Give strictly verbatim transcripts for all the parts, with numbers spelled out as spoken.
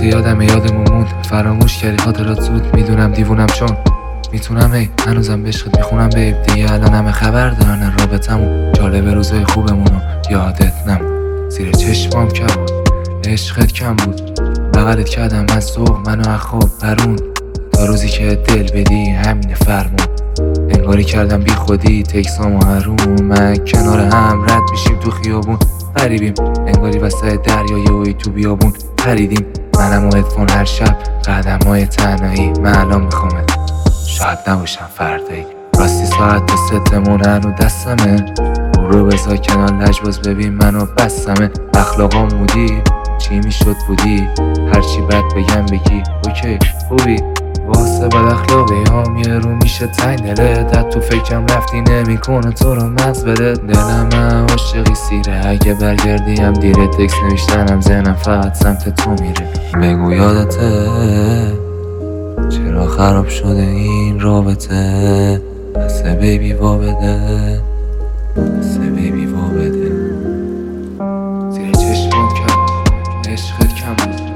وقتی یادم یادمون موند فراموش کردی خاطرات زود. میدونم دیوونم چون میتونم هی هنوزم بهشت میخونم بیب دیگه. الان همه خبر دارن رابطمون، جالب روزای خوبمونو یادت نمون. زیر چشمام کم بود عشقت کم بود، بغلت کردم از صبح منو از خواب پرون. تا روزی که دل بدی همین فرمون، انگاری کردم بی خودی تکسامو هرون. من کنار هم رد میشیم تو خیابون غریبیم، انگاری وسط دریا یهویی تو بیابون پریدیم. منم و هدفون هر شب قدمای تنهایی. من الان میخوامت شاید نباشم فردایی. راستی ساعت ستمون هنو دستمه، برو بذار کنار لجباز ببین منو بستمه. اخلاقام مودی چی میشد بودی، هرچی بد بگم بگی اوکی خوبی. واسه بد اخلاقی هم یه رو میشه تنگ دلت، تو فکرم رفتی نمیکنه تو رو مغز بده. دلم عاشقی سیره اگه برگردی هم دیره، تکس نوشتنم ذهنم فقط سمت تو میره. بگو یادته چرا خراب شده این رابطه، بسه بیبی وا بده بسه بیبی وا بده. زیر چشمام کم عشقت کم بود،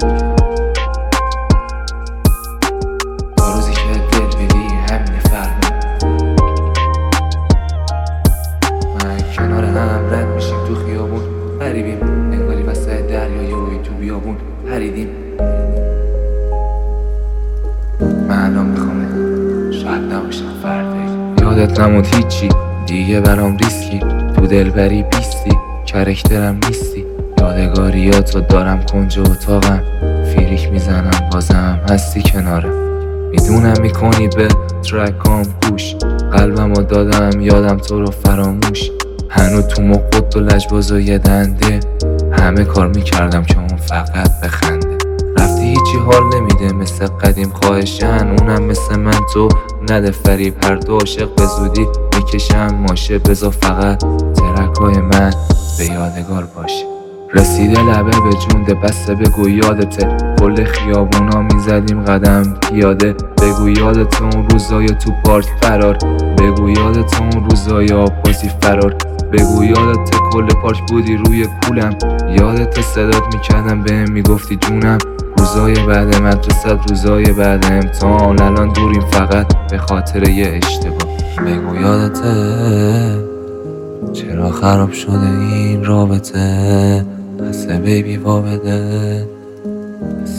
تا روزی که دل بدی همین فرمون. من کنار هم رد میشیم تو خیابون غریبیم، انگاری وسط دریا یهویی تو بیابون پریدیم. من الان میخوامه شاید نباشم فردایی. یادت نموند هیچی دیگه برام ریسکی، تو دلبری بیستی کرکترم نیستی. یادگاریاتو دارم کنج اتاقم، فیریک میزنم بازم هستی کنارم. میدونم میکنی به ترکام گوش، قلبمو دادم یادم تو رو فراموش. هنو تو مخت و لجباز و یه دنده، همه کار میکردم که اون فقط بخنده. رفتی هیچی حال نمیده مثل قدیم خواهشن، اونم مثل من تو نده فریب. هر دو عاشق به زودی میکشم ماشه، بذار فقط ترکای من به یادگار باشه. رسیده لبه به جونده بسته بگو یادته، کل خیابونا میزدیم قدم پیاده. بگو یادته اون روزای تو پارک فرار، بگو یادته اون روزای آب بازی فرار. بگو یادته کل پارک بودی روی کولم، یادته صدات میکردم بهم میگفتی جونم. روزای بعد مدرسه روزای بعد امتحان، الان دوریم فقط به خاطر یه اشتباه. بگو یادته چرا خراب شده این رابطه، بسه بیبی وا بده